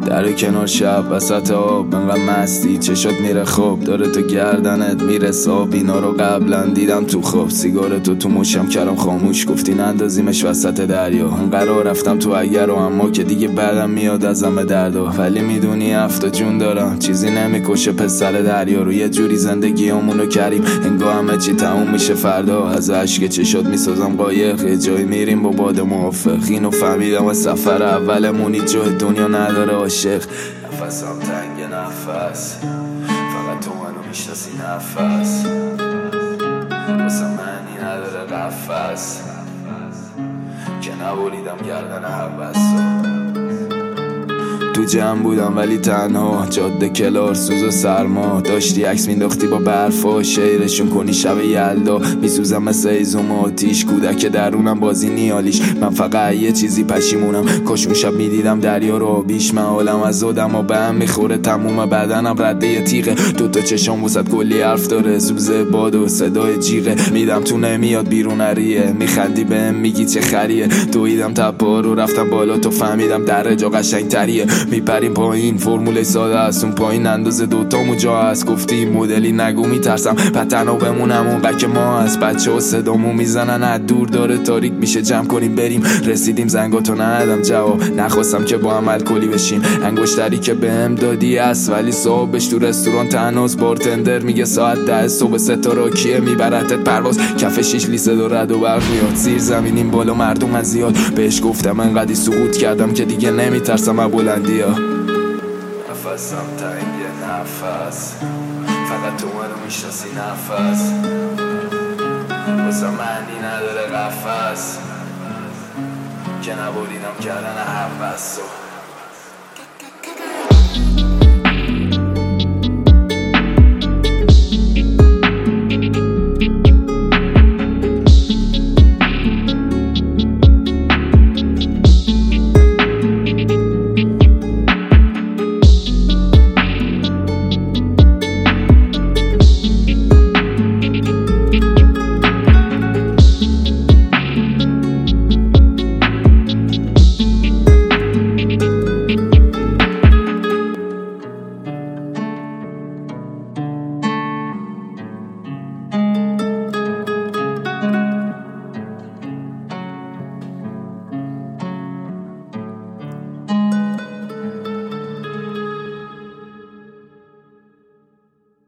در کنار شب وسط آب انقدر مستی چشات میره خوب داره تو گردنت میرسه آب. اینا رو قبلا دیدم تو خواب، سیگارتو تو مشم کردم خاموش، گفتی نندازیمش وسط دریا. انقدر رفتم تو اگر و اما که دیگه بعدم میاد ازم به دردا. ولی میدونی هفته جون دارم چیزی نمیکشه پسر دریا رو. یه جوری زندگیامونو کریم انگار همه چی تموم میشه فردا. از عشق چشات میسازم قایق، یه جایی میریم با باد موافق. اینو فهمیدم از سفر اولمونی جای دنیا نداره عاشق. نفسم تنگ نفس فقط تو منو میشناسی نفس واسه معنی نداره قفس که نبریدم گردن حوث. تو جمع بودم ولی تنها، جاده کلار سوز و سرما. داشتی عکس مینداختی با برفا، شیرشون کنی شب یلدا. میسوزم مثل ایزوم آتیش، کودک درونم بازی نیالیش. من فقط یه چیزی پشیمونم، کاش اون شب میدیدم دریا رو بیش. من حالم از آدم و به هم میخوره، تموم بدنم رده یه تیغه. دوتا چشام وسط کلی حرف داره، سوزه باد و صدای جیغه. میدم تو نمیاد بیرون نریه، میخندی بهم میگی چه خریه. دویدم تپا رو رفتم بالا، تو فهمیدم در جا قشنگ تریه. میپریم پایین فرمول ساده است، اون پایین اندازه دوتامو جا هست. گفتی مدلی نگو میترسم پتنو بمونم اونقدر که ما هست. بچه ها صدامو میزنن از دور داره تاریک میشه، جمع کنیم بریم. رسیدیم زنگاتو ندادم جواب، نخواستم که با هم الکلی بشیم. انگشتری که بهم دادی است ولی صاحبش تو رستوران تنهاست. بارتندر میگه ساعت 10 صبح ستاره کیه میبرتت پرواز. کف شیش لیسه دو رد و برق میاد، زیر زمینیم بالا مردم از زیاد. بهش گفتم انقدی سقوط کردم که دیگه نمیترسم از بلندی ها. نفسم تنگ نفس فقط تو منو میشناسی نفس واسه معنی نداره قفس که نبریدم کردن حوث.